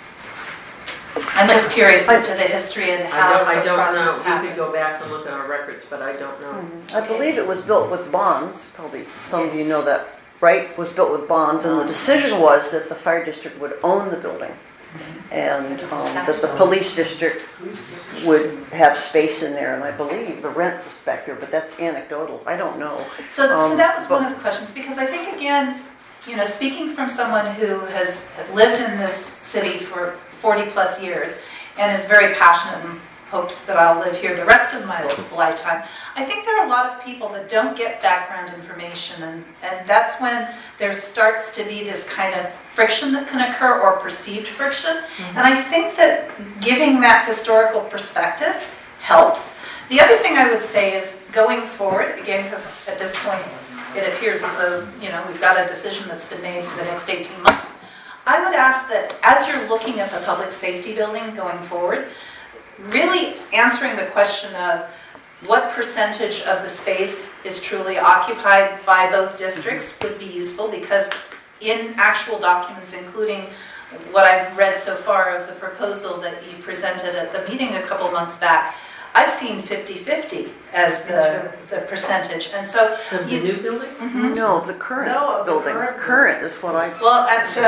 I'm just curious as to the history and how I the don't know. process You happened. could go back and look at our records, but I don't know. I believe it was built with bonds, probably some of you know that, right? Was built with bonds, and the decision was that the fire district would own the building. And that the police district would have space in there, and I believe the rent was back there, but that's anecdotal. I don't know. So that was one of the questions, because I think, again, speaking from someone who has lived in this city for 40 plus years and is very passionate and hopes that I'll live here the rest of my lifetime, I think there are a lot of people that don't get background information, and that's when there starts to be this kind of friction that can occur, or perceived friction. And I think that giving that historical perspective helps. The other thing I would say is going forward, again, because at this point it appears as though we've got a decision that's been made for the next 18 months. I would ask that as you're looking at the public safety building going forward, really answering the question of what percentage of the space is truly occupied by both districts would be useful, because in actual documents, including what I've read so far of the proposal that you presented at the meeting a couple months back, I've seen 50-50 as the percentage. And so the new building? Mm-hmm. No, the current building. Current is what I. Well,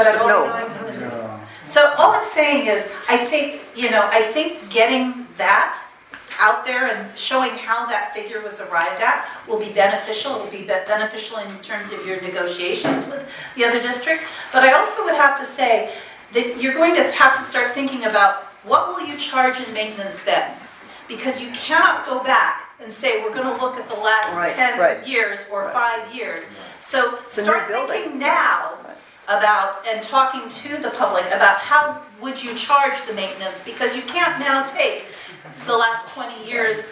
No. So all I'm saying is, I think getting that out there and showing how that figure was arrived at will be beneficial. It will be beneficial in terms of your negotiations with the other district. But I also would have to say that you're going to have to start thinking about what will you charge in maintenance then? Because you cannot go back and say, we're going to look at the last 10 years or 5 years. So start thinking now about, and talking to the public about how would you charge the maintenance, because you can't now take the last 20 years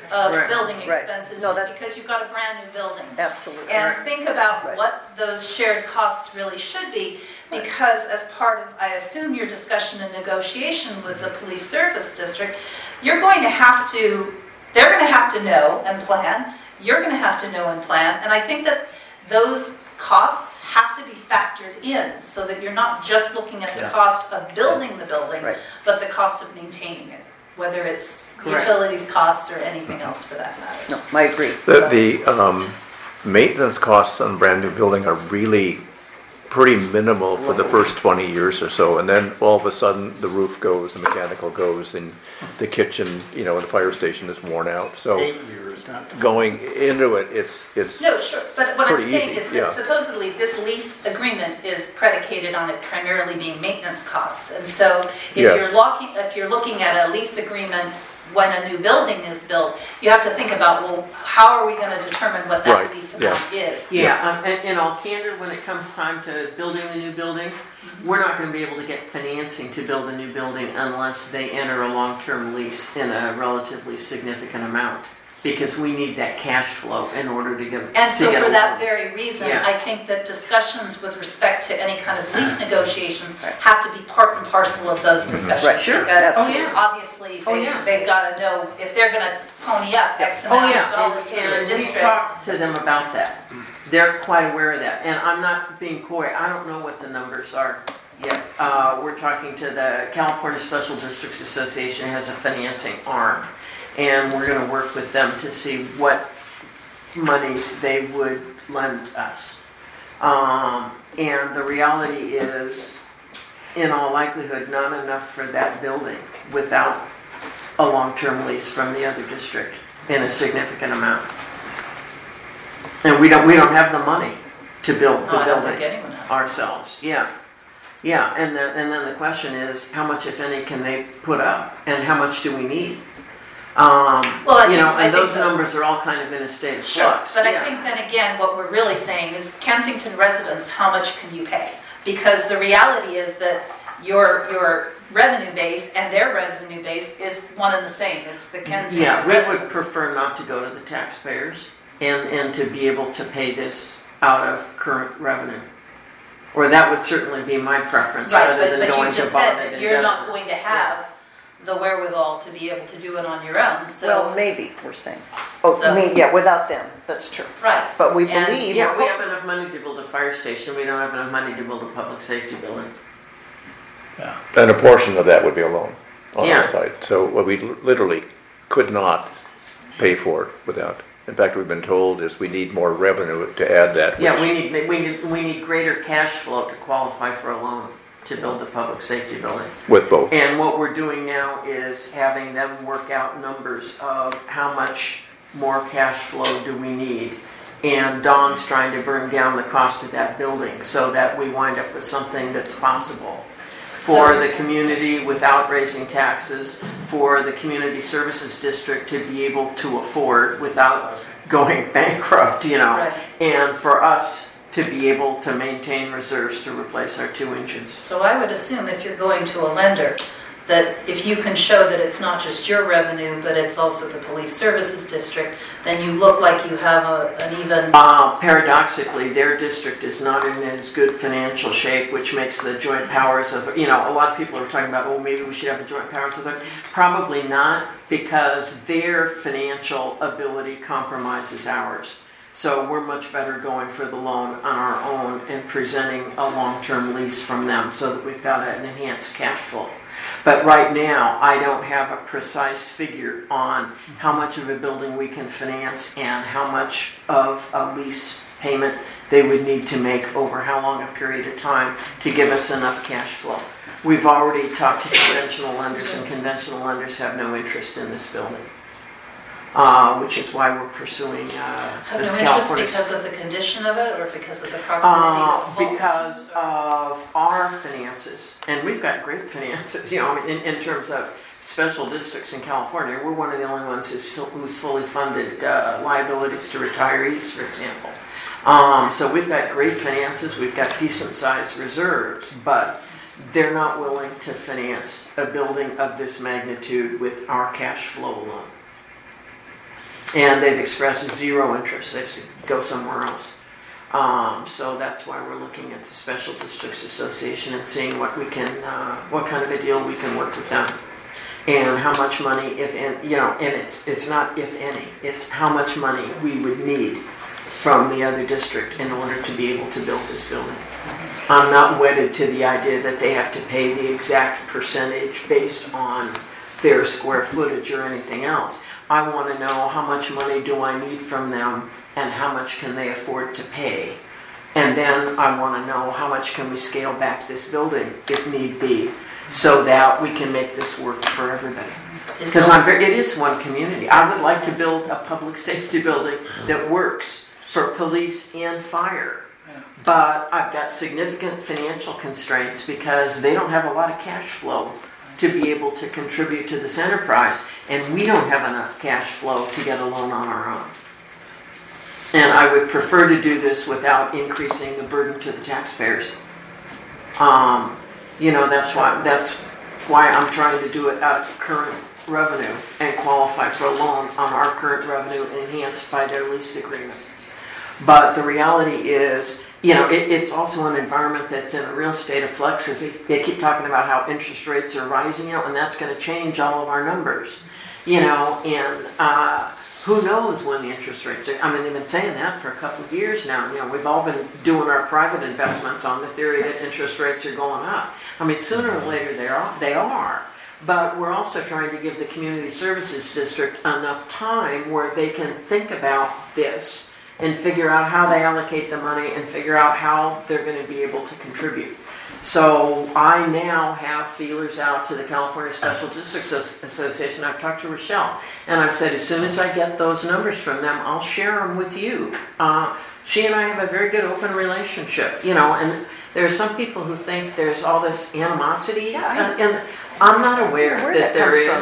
of Right. building Right. expenses No, that's- because you've got a brand new building. Absolutely. And think about Right. what those shared costs really should be, because as part of, I assume, your discussion and negotiation with the police service district, you're going to have to, they're going to have to know and plan, you're going to have to know and plan, and I think that those costs have to be factored in so that you're not just looking at the Yeah. cost of building the building, Right. but the cost of maintaining it, whether it's Correct. utilities costs or anything else for that matter. No, I agree. The maintenance costs on brand new building are really pretty minimal for the first 20 years or so, and then all of a sudden the roof goes, the mechanical goes, and the kitchen, and the fire station is worn out. So 8 years, not going into it, it's No, sure, but what I'm Pretty saying easy, is yeah. that supposedly this lease agreement is predicated on it primarily being maintenance costs. And so if Yes. you're looking at a lease agreement when a new building is built, you have to think about, well, how are we going to determine what that Right, lease yeah. amount is? Yeah, and in all candor, when it comes time to building the new building, we're not going to be able to get financing to build a new building unless they enter a long-term lease in a relatively significant amount, because we need that cash flow in order to get. And so to get for a that loan. very reason, Yeah. I think that discussions with respect to any kind of lease negotiations have to be part and parcel of those discussions. Right, sure. Because Oh, yeah. obviously, Oh, yeah. they've got to know if they're going to pony up X Oh, amount of yeah, dollars for their and we district. talked to them about that. They're quite aware of that, and I'm not being coy, I don't know what the numbers are yet. We're talking to the California Special Districts Association, has a financing arm, and we're gonna work with them to see what monies they would lend us. And the reality is, in all likelihood, not enough for that building without a long-term lease from the other district in a significant amount. And we don't have the money to build the I don't think building anyone has. ourselves. Yeah, and then the question is, how much, if any, can they put up, and how much do we need? I And those think so. numbers are all kind of in a state of Sure, flux. but I Yeah. think then again, what we're really saying is Kensington residents, how much can you pay? Because the reality is that your revenue base and their revenue base is one and the same. It's the Kensington Yeah, we would residents. prefer not to go to the taxpayers and to be able to pay this out of current revenue. Or that would certainly be my preference, Right, rather than but you going to just bond said it that and you're not debit going this. to have the wherewithal to be able to do it on your own, so. Well, maybe, we're saying. Oh, So- I mean, yeah, without them, that's true. Right. But we And- believe. Yeah, we have enough money to build a fire station, we don't have enough money to build a public safety building. and a portion of that would be a loan on Yeah. our side. So we literally could not pay for it without. In fact, we've been told is we need more revenue to add that. Yeah, which- we need greater cash flow to qualify for a loan to build the public safety building. With both. And what we're doing now is having them work out numbers of how much more cash flow do we need. And Don's trying to bring down the cost of that building so that we wind up with something that's possible for the community without raising taxes, for the community services district to be able to afford without going bankrupt, Right. and for us to be able to maintain reserves to replace our 2 engines. So I would assume if you're going to a lender, that if you can show that it's not just your revenue, but it's also the police services district, then you look like you have an even. Paradoxically, their district is not in as good financial shape, which makes the joint powers of, a lot of people are talking about, oh, maybe we should have a joint powers of it. Probably not, because their financial ability compromises ours. So we're much better going for the loan on our own and presenting a long-term lease from them so that we've got an enhanced cash flow. But right now, I don't have a precise figure on how much of a building we can finance and how much of a lease payment they would need to make over how long a period of time to give us enough cash flow. We've already talked to conventional lenders, and conventional lenders have no interest in this building, which is why we're pursuing Have this no interest California. because of the condition of it, or because of the proximity of the home? Because of our finances, and we've got great finances, in terms of special districts in California. We're one of the only ones who's fully funded liabilities to retirees, for example. So we've got great finances, we've got decent sized reserves, but they're not willing to finance a building of this magnitude with our cash flow alone. And they've expressed zero interest. They've said, go somewhere else. So that's why we're looking at the Special Districts Association and seeing what we can, what kind of a deal we can work with them, and how much money, if any, you know, and it's not if any, it's how much money we would need from the other district in order to be able to build this building. I'm not wedded to the idea that they have to pay the exact percentage based on their square footage or anything else. I want to know how much money do I need from them and how much can they afford to pay. And then I want to know how much can we scale back this building if need be so that we can make this work for everybody. Because it is one community. I would like to build a public safety building that works for police and fire. But I've got significant financial constraints because they don't have a lot of cash flow to be able to contribute to this enterprise, and we don't have enough cash flow to get a loan on our own. And I would prefer to do this without increasing the burden to the taxpayers. You know, that's why I'm trying to do it out of current revenue and qualify for a loan on our current revenue enhanced by their lease agreement. But the reality is, you know, it's also an environment that's in a real state of flux. As they keep talking about how interest rates are rising, you know, and that's going to change all of our numbers, you know, and who knows when the interest rates are. I mean, they've been saying that for a couple of years now. You know, we've all been doing our private investments on the theory that interest rates are going up. I mean, sooner or later they are. But we're also trying to give the Community Services District enough time where they can think about this and figure out how they allocate the money and figure out how they're going to be able to contribute. So I now have feelers out to the California Special Districts Association. I've talked to Rochelle, and I've said as soon as I get those numbers from them, I'll share them with you. She and I have a very good open relationship, you know, and there are some people who think there's all this animosity, and I'm not aware that there is.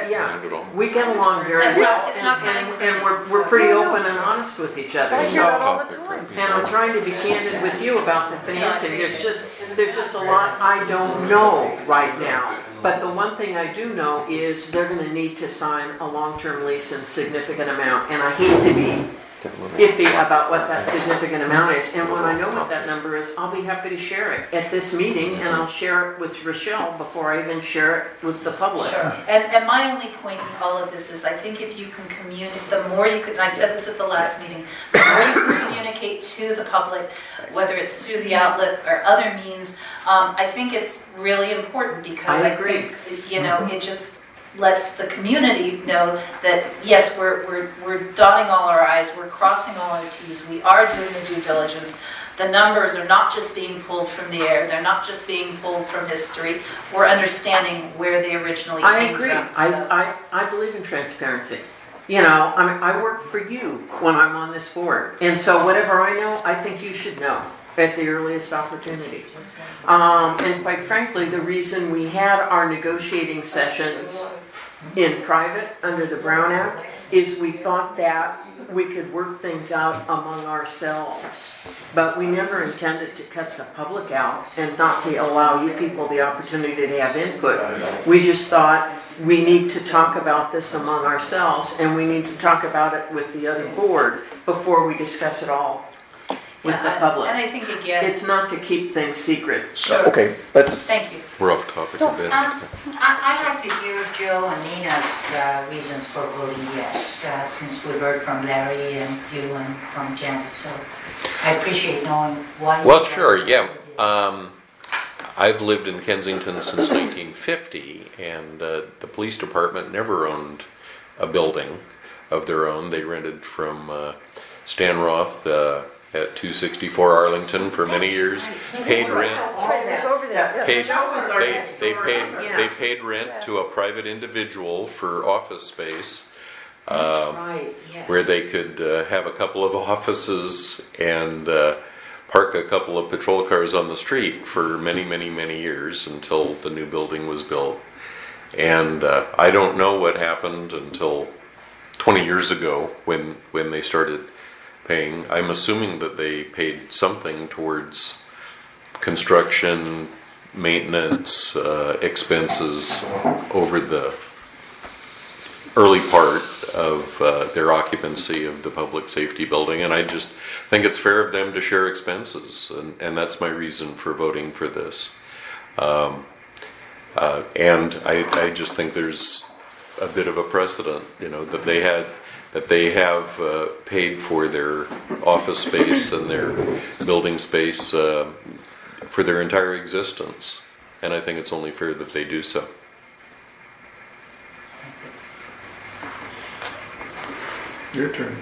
We get along very well, and we're pretty open and honest with each other. I hear that all the time. And I'm trying to be candid with you about the financing. There's just a lot I don't know right now. But the one thing I do know is they're going to need to sign a long-term lease in a significant amount, and I hate to be iffy about what that significant amount is. And when I know what that number is, I'll be happy to share it at this meeting, and I'll share it with Rochelle before I even share it with the public. Sure. And my only point in all of this is I think if you can communicate, the more you can, and I said this at the last meeting, the more you can communicate to the public, whether it's through the outlet or other means, I think it's really important because I think, you know, it just lets the community know that yes, we're dotting all our I's, we're crossing all our T's, we are doing the due diligence. The numbers are not just being pulled from the air, they're not just being pulled from history. We're understanding where they originally came from. I agree. I believe in transparency. You know, I mean, I work for you when I'm on this board, and so whatever I know, I think you should know at the earliest opportunity. And quite frankly, the reason we had our negotiating sessions in private under the Brown Act is we thought that we could work things out among ourselves. But we never intended to cut the public out and not to allow you people the opportunity to have input. We just thought we need to talk about this among ourselves, and we need to talk about it with the other board before we discuss it all with the public. And I think again, it's not to keep things secret. Okay, let's. Thank you. We're off topic a bit. I'd like to hear Joe and Nina's reasons for voting yes, since we heard from Larry and you and from Janet. So I appreciate knowing why. Well, sure, yeah. I've lived in Kensington since 1950, and the police department never owned a building of their own. They rented from Stan Roth at 264 Arlington for many years. Paid rent. They paid rent to a private individual for office space, where they could have a couple of offices and park a couple of patrol cars on the street for many, many, many years until the new building was built. And I don't know what happened until 20 years ago when they started paying. I'm assuming that they paid something towards construction, maintenance, expenses over the early part. of their occupancy of the public safety building, and I just think it's fair of them to share expenses, and that's my reason for voting for this. And I just think there's a bit of a precedent, that they have paid for their office space and their building space for their entire existence, and I think it's only fair that they do so. Your turn.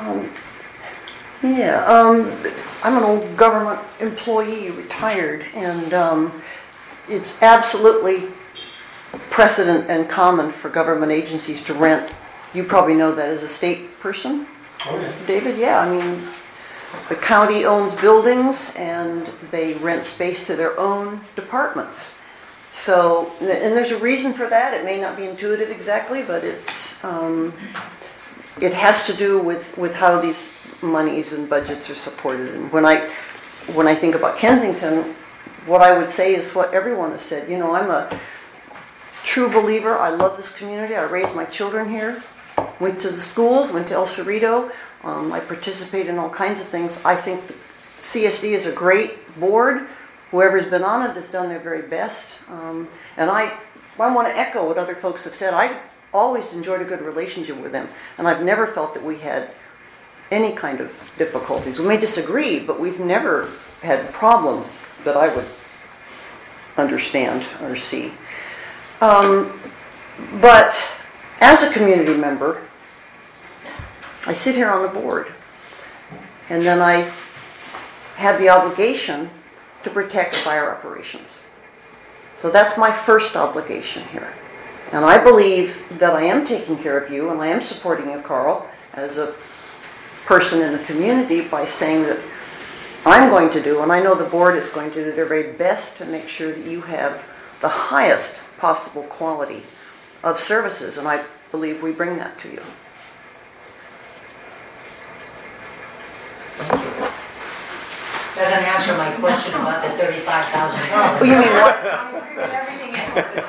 I'm an old government employee, retired, and it's absolutely precedent and common for government agencies to rent. You probably know that as a state person, David? Yeah, I mean, the county owns buildings and they rent space to their own departments. So, and there's a reason for that. It may not be intuitive exactly, but it has to do with how these monies and budgets are supported. And when I think about Kensington, what I would say is what everyone has said. I'm a true believer. I love this community. I raised my children here, went to the schools, went to El Cerrito. I participate in all kinds of things. I think the CSD is a great board. Whoever's been on it has done their very best. And I want to echo what other folks have said. I always enjoyed a good relationship with them, and I've never felt that we had any kind of difficulties. We may disagree, but we've never had problems that I would understand or see. But as a community member, I sit here on the board, and then I have the obligation to protect fire operations. So that's my first obligation here. And I believe that I am taking care of you, and I am supporting you, Carl, as a person in the community by saying that I'm going to do, and I know the board is going to do their very best to make sure that you have the highest possible quality of services, and I believe we bring that to you. Doesn't answer my question about the $35,000. You mean what? I agree with everything else that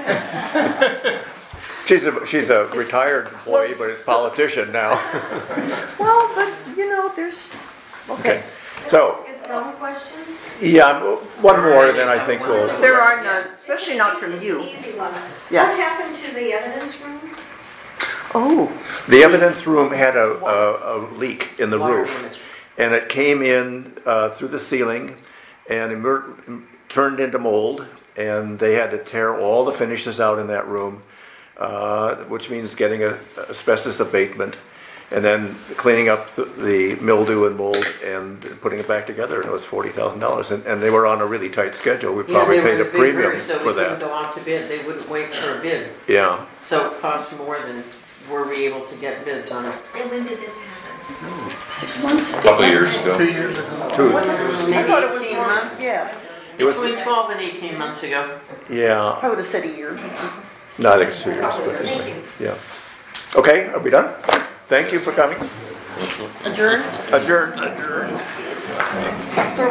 you said. She's a retired employee, but it's a politician now. Well, but there's okay. So, One question? yeah, one more, and then I think we'll. There are none, especially not from you. Easy one. Yeah. What happened to the evidence room? Oh. The evidence room had a leak in the roof, and it came in through the ceiling and turned into mold, and they had to tear all the finishes out in that room, which means getting a asbestos abatement, and then cleaning up the mildew and mold and putting it back together, and it was $40,000. And they were on a really tight schedule. We probably paid a premium for that. So we couldn't go out to bid. They wouldn't wait for a bid. Yeah. So it cost more than were we able to get bids on it. And when did this happen? 6 months? A couple of years ago. 2 years ago. Maybe 18 months? Yeah. Between 12 and 18 months ago. Yeah. I would have said a year. No, I think it's 2 years. But yeah. Okay, are we done? Thank you for coming. Adjourn? Adjourn.